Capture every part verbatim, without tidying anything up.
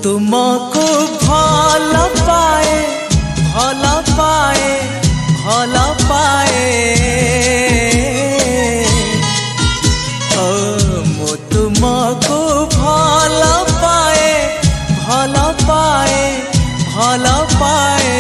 तुमको भल पाए भल पाए भल पाए ओ मो तुमको भल पाए भल पाए भल पाए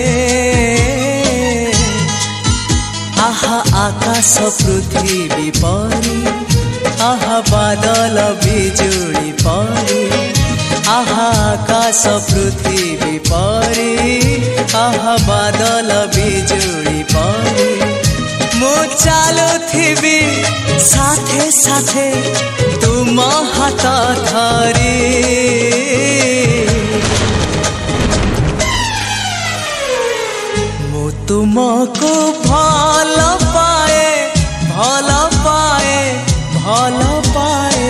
आहा आकाश पृथ्वी परी आहा बादल बिजुली परी आहा आकाश पृथ्वी परी आहा बादल बिजुली परी मु चालुथिबी साथे साथे तुम हाथ धरी मु तुमको भल पाए भल पाए भल पाए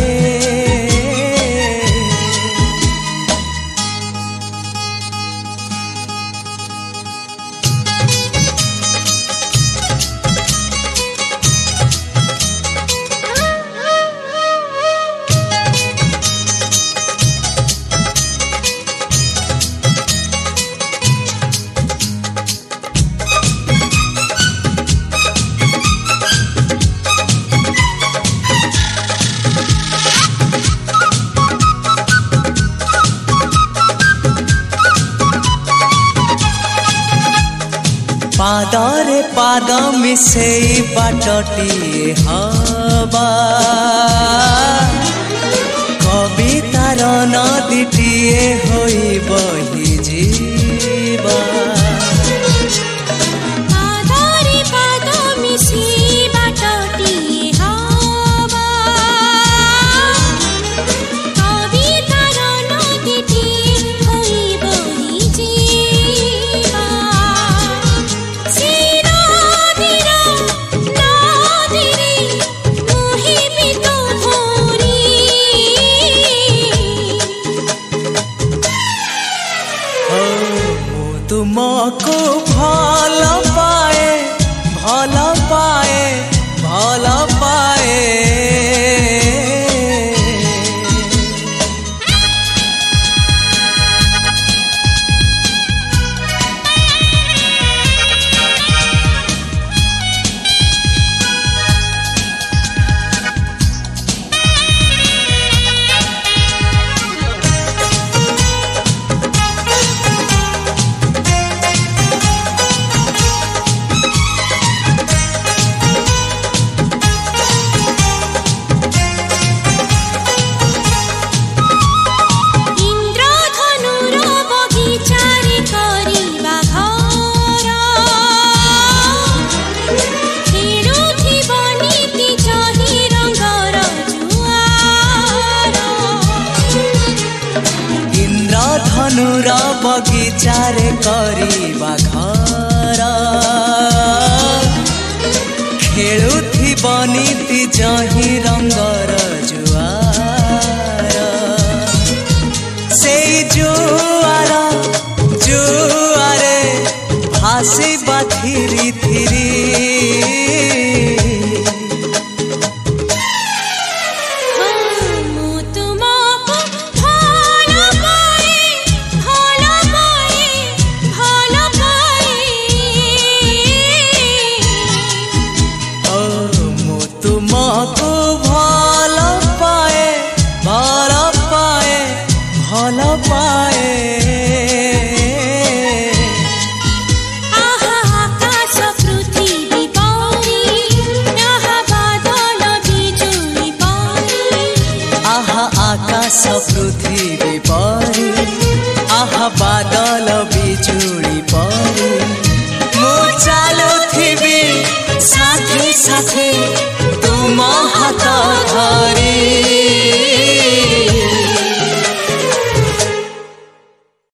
पादरे पाद मिसेई बाटटी हवा कवितार नदीटीए होई बही जीवा पादरे पाद मिसेई बाटटी हवा कवितार नदीटीए होई बही जीवा तुमको भल पाए भल पाए भल पाए धनुर बगीचारे करिबा घर खेलुथिबा नीति जही रंगर जुआर से जुआर जुआरे भासिबा थिरी थिरी तुमको भल पाए भल पाए भल पाए आहा आकाश पृथ्वी परी आहा बादल बिजुली परी आहा आकाश पृथ्वी परी आहा बादल बिजुली परी मु चालुथिबी साथे साथे तुम हाथ धरी।